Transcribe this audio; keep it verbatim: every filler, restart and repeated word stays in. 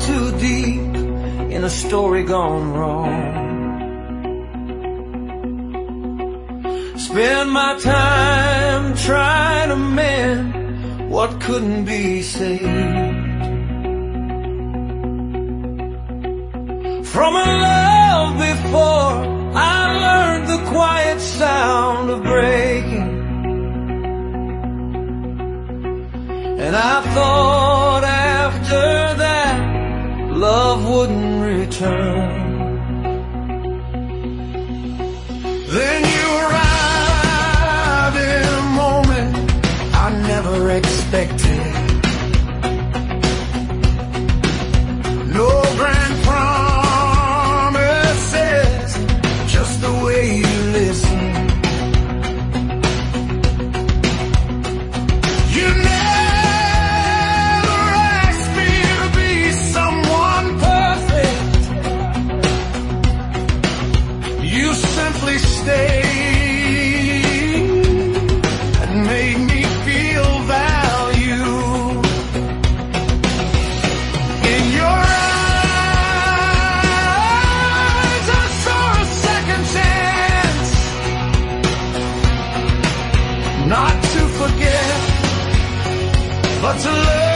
too deep in a story gone wrong. Spend my time trying to mend what couldn't be saved. From a love before, I learned the quiet sound of breaking. And I thought after that, love wouldn't return. Then you arrived in a moment I never expected. No grand promises, just the way you listen. You never asked me to be someone perfect. You simply stayed and made me feel valued. In your eyes I saw a second chance, not to forget, but to learn.